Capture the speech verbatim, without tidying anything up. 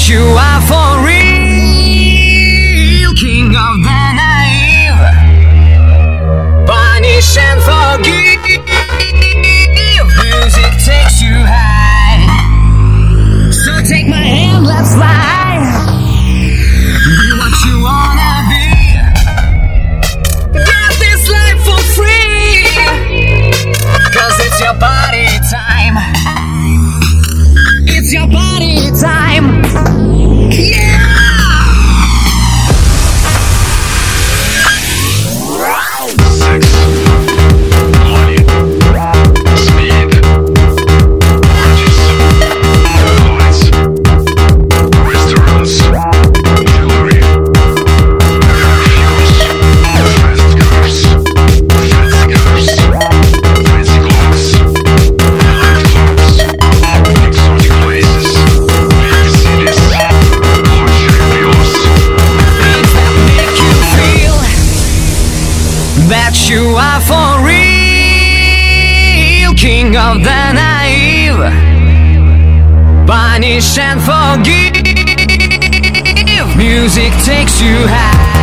you are for real, king of the naive. Punish and forgive. Music takes you high. So take my hand, let's fly. Be what you wanna be. Get this life for free. Cause it's your party time. It's your party time. Yeah! Sex, money, speed, parties, poets, restaurants, jewelry, perfumes, fast cars, fancy cars, fancy clothes, nightclubs, exotic places, big cities, luxury views. Things that make you feel that you are for real, king of the naive. Punish and forgive. Music takes you high.